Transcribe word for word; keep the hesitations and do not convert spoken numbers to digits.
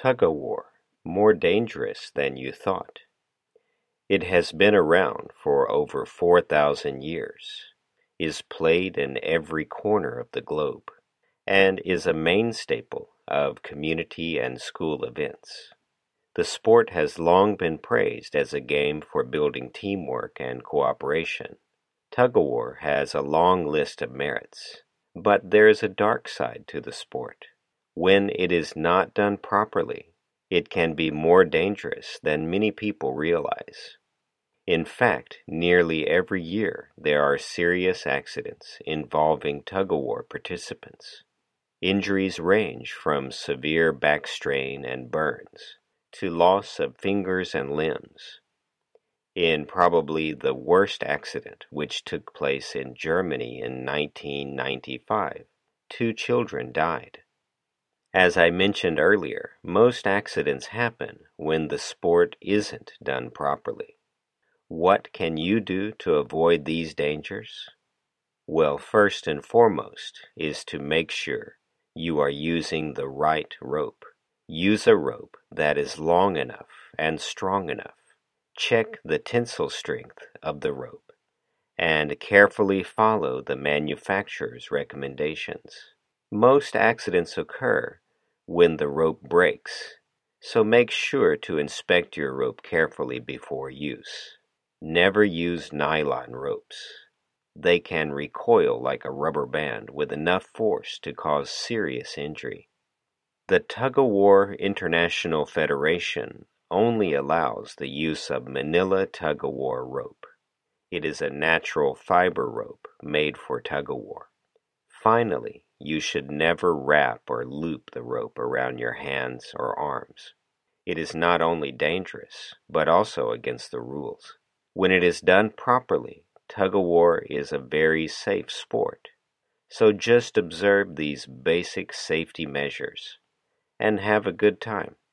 Tug-of-war, more dangerous than you thought. It has been around for over four thousand years, is played in every corner of the globe, and is a main staple of community and school events. The sport has long been praised as a game for building teamwork and cooperation. Tug-of-war has a long list of merits, but there is a dark side to the sport. When it is not done properly, it can be more dangerous than many people realize. In fact, nearly every year there are serious accidents involving tug-of-war participants. Injuries range from severe back strain and burns to loss of fingers and limbs. In probably the worst accident, which took place in Germany in nineteen ninety-five, two children died. As I mentioned earlier, most accidents happen when the sport isn't done properly. What can you do to avoid these dangers? Well, first and foremost is to make sure you are using the right rope. Use a rope that is long enough and strong enough. Check the tensile strength of the rope and carefully follow the manufacturer's recommendations. Most accidents occur when the rope breaks, so make sure to inspect your rope carefully before use. Never use nylon ropes. They can recoil like a rubber band with enough force to cause serious injury. The Tug-of-War International Federation only allows the use of Manila tug-of-war rope. It is a natural fiber rope made for tug-of-war. Finally, you should never wrap or loop the rope around your hands or arms. It is not only dangerous, but also against the rules. When it is done properly, tug-of-war is a very safe sport. So just observe these basic safety measures and have a good time.